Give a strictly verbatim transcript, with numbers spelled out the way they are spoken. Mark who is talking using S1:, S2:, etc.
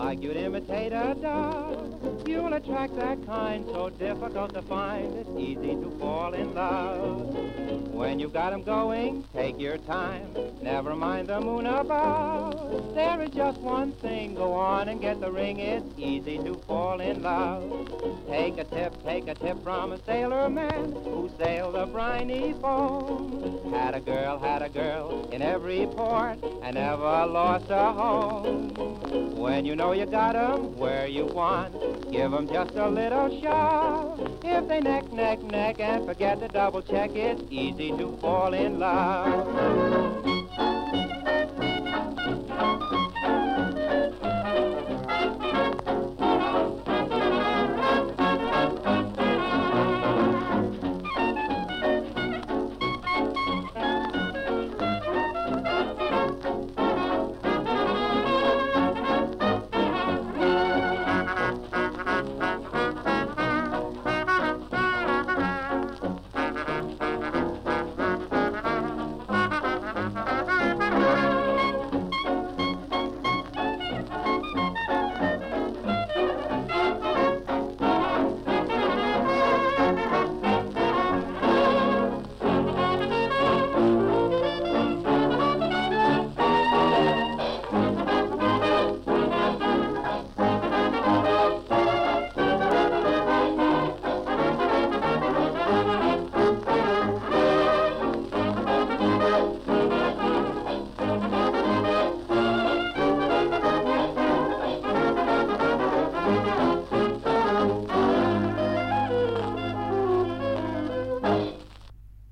S1: like you'd imitate a dove. You'll attract that kind so difficult to find. It's easy to fall in love. When you've got 'em going, take your time. Never mind the moon above. There is just one thing, go on and get the ring. It's easy to fall in love. Take a tip, take a tip from a sailor man who sailed the briny foam. Had a girl, had a girl in every port and never lost a home. When you know you got 'em where you want, give 'em just a little shove. If they neck, neck, neck and forget to double check, it's easy to fall in love.